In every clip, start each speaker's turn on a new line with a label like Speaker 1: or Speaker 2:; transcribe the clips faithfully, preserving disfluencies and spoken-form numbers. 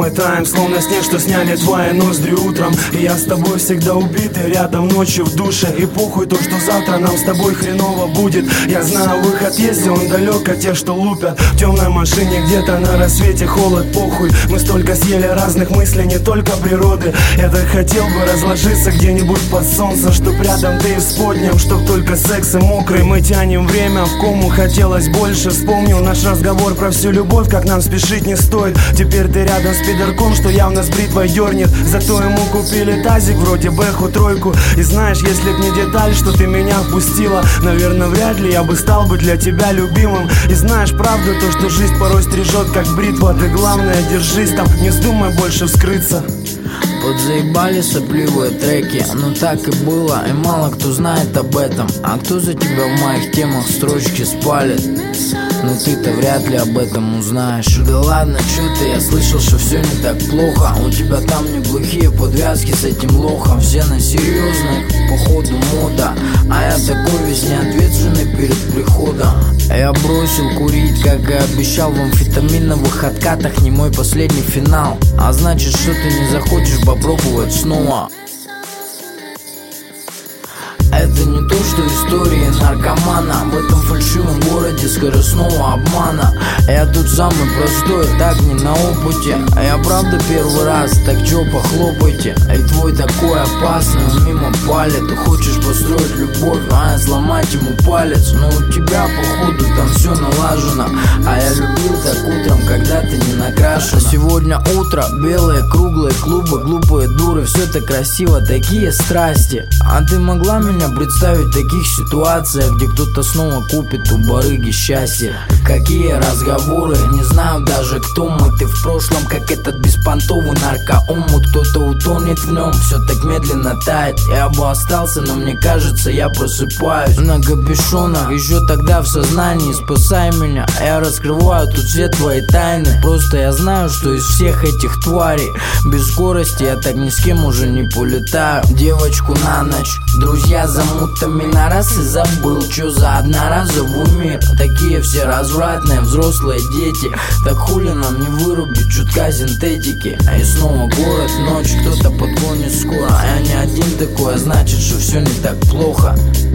Speaker 1: мы таем, словно снег, что сняли твои ноздри утром. И я с тобой всегда убитый, рядом ночью в душе. И похуй то, что завтра нам с тобой хреново будет. Я знаю, выход есть, и он далек от тех, что лупят. В темной машине где-то на рассвете холод, похуй. Мы столько съели разных мыслей, не только природы. Я так хотел бы разложиться где-нибудь под солнцем, чтоб рядом ты и с подням, чтоб только секс и мокрый. Мы тянем время в кому, хотелось больше. Вспомнил наш разговор про всю любовь, как нам спешить не стоит. Теперь ты рядом с пидорком, что явно с бритвой дернет. Зато ему купили тазик, вроде бэху тройку. И знаешь, если б не деталь, что ты меня впустила, наверное, вряд ли я бы стал бы для тебя любимым. И знаешь правду, то, что жизнь порой стрижет, как бритва. Ты главное, держись там, не вздумай больше вскрыться.
Speaker 2: Подзаебали сопливые треки, но так и было, и мало кто знает об этом. А кто за тебя в моих темах строчки спалит? Но ты-то вряд ли об этом узнаешь. Да ладно, чё ты, я слышал, что все не так плохо. У тебя там неплохие подвязки с этим лохом. Все на серьезных, походу мода. А я такой весь неответственный перед приходом. Я бросил курить, как и обещал, в амфетаминовых откатах. Не мой последний финал, а значит, что ты не захочешь попробовать снова. Это не то, что истории наркомана в этом фальшивом городе скоростного обмана. Я тут самый простой, так не на опыте. А я правда первый раз, так чё, похлопайте. И твой такой опасный, он мимо палит. Ты хочешь построить любовь, а я сломать ему палец. Но у тебя, походу, там все налажено. А я любил так утром, когда ты не накрашена. Сегодня утро, белые круглые клубы, глупые дуры. Все так красиво, такие страсти. А ты могла меня представить в таких ситуациях, где кто-то снова купит у барыги счастье? Какие разговоры, не знаю даже кто мы. Ты в прошлом, как этот беспонтовый наркоомут. Кто-то утонет в нем, все так медленно тает. Я бы остался, но мне кажется, я просыпаюсь на капюшонах, еще тогда в сознании. Спасай меня, я раскрываю тут все твои тайны. Просто я знаю, что из всех этих тварей без скорости я так ни с кем уже не полетаю. Девочку на ночь, друзья замутами на раз и забыл, чё за одноразовый мир. Такие все развратные взрослые дети. Так хули нам не вырубить чутка синтетики? А и снова город, ночь, кто-то подгонит скоро. А я не один такой, а значит, что все не так плохо.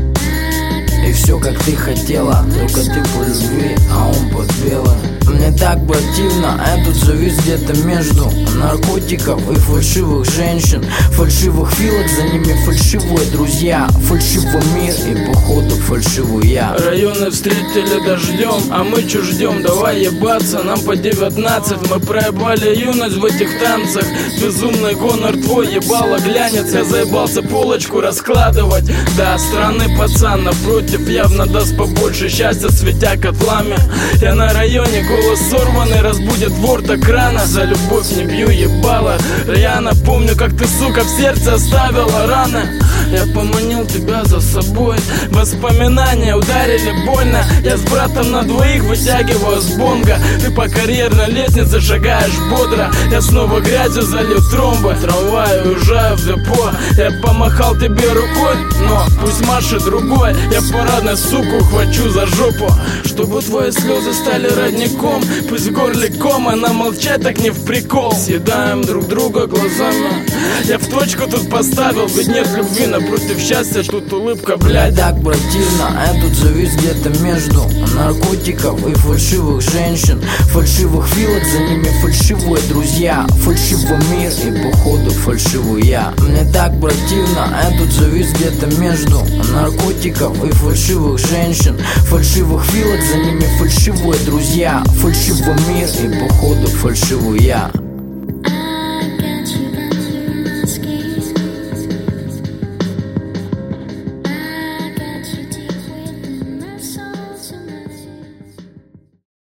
Speaker 2: И все как ты хотела, только ты по любви, а он под белым. Мне так противно, а я тут завис где-то между наркотиков и фальшивых женщин. Фальшивых филок, за ними фальшивые друзья. Фальшивый мир и походу фальшивый я.
Speaker 3: Районы встретили дождем, а мы чё ждем? Давай ебаться, нам по девятнадцать. Мы проебали юность в этих танцах. Безумный гонор твой, ебало глянец. Я заебался полочку раскладывать. Да, странный пацан напротив явно даст побольше счастья, светя котлами. Я на районе, голос сорванный, разбудит вор так рано. За любовь не бью ебало рьяно. Помню, как ты, сука, в сердце оставила раны. Я поманил тебя за собой, воспоминания ударили больно. Я с братом на двоих вытягиваю с бонга. Ты по карьерной лестнице шагаешь бодро. Я снова грязью залил тромбы. Трамвай, уезжаю в депо. Я помахал тебе рукой, но пусть машет другой. Я парадной суку хвачу за жопу, чтобы твои слезы стали родником. Пусть в горле ком, она молчать так не в прикол. Съедаем друг друга глазами. Я в точку тут поставил, ведь нет любви напротив счастья, тут улыбка, блядь.
Speaker 2: Мне так противно, а я тут завис где-то между наркотиков и фальшивых женщин. Фальшивых филок, за ними фальшивые друзья. Фальшивый мир и походу фальшивый я. Мне так противно, а я тут завис где-то между наркотиков и фальшивых женщин. Фальшивых филок, за ними фальшивые друзья. Фальшивый мир и походу фальшивый я.